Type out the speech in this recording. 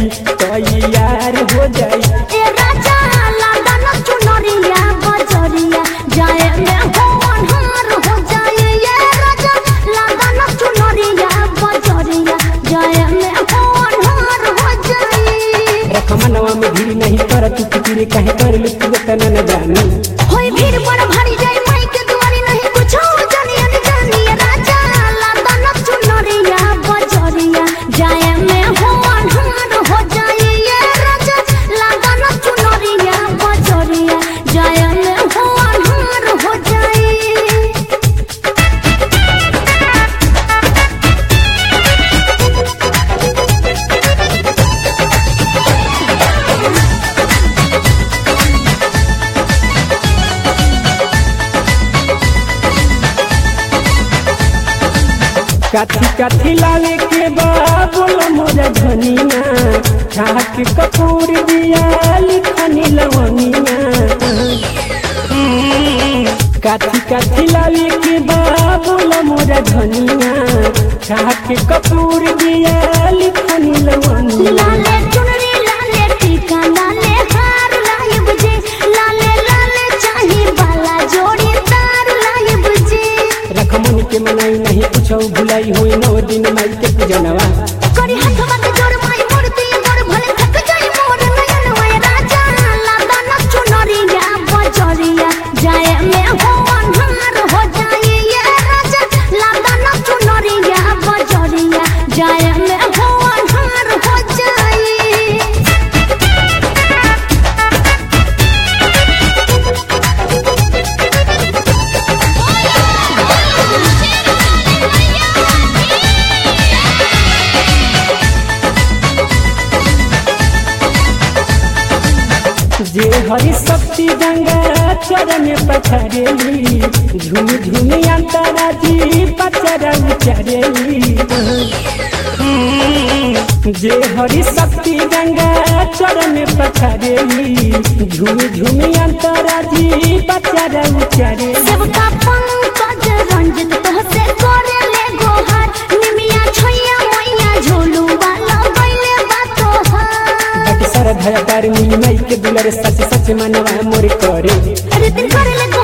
की तैयार हो जाई। ए राजा लादा न चुनरिया बजरिया जाए में हो अनहार हो जाए। ये राजा लादा न चुनरिया बजरिया जाए में हो अनहार हो जाए। रखमनवा में भीड़ नहीं कर तू फिक्र कहे कर लू तू तना न जानी। होई भीड़ बड़ भारी जाए माई के दुआरी नहीं कुछ जानी अनजानी। ए राजा लादा न चुनरिया बजरिया जाए में हो अनहार हो जाए। ये राजा लादा न चुनरिया बजरिया जाए में हो अनहार हो जाए। काठी काठी लाले के बा बोलो मोरा धनिया छाक कपूर दिया लिखनी लवनिया। काठी काठी लाले के बा बोलो मोरा धनिया छाक कपूर दिया लिखनी लवनिया। लाले चुनरी लाले टीका लाले हार लाए बुझे लाले लाले चाही बाला जोड़ी तार लाए बुझे। रखमन के मनाई नहीं कुछ भुलाई हुई 9 दिन माई के पूजनवा। करी हथवा के जोड़ माई मूर्ति मोर भले थक जाई मोर नयन वे। राजा लादा न चुनरिया बजरिया जाए में हो अनहार हो जाए। ये राजा लादा न चुनरिया बजरिया जाए में हो अनहार हो जाए। जे हरि शक्ति गंगा चरण पथरेली झूम झूम अंतराजी पचरा उचरेली। जे हरि शक्ति गंगा चरण पथरेली झूम झूम अंतराजी पचरा उचरेली। सबका पंकज रंजित तोहसे करे ले गोहार निमिया छैया मैया झोलू वाला गइले बातो हार। बट सरधा तारनी माई के दुलर सच सच मनवा मोर करे। अरे दिन करे ले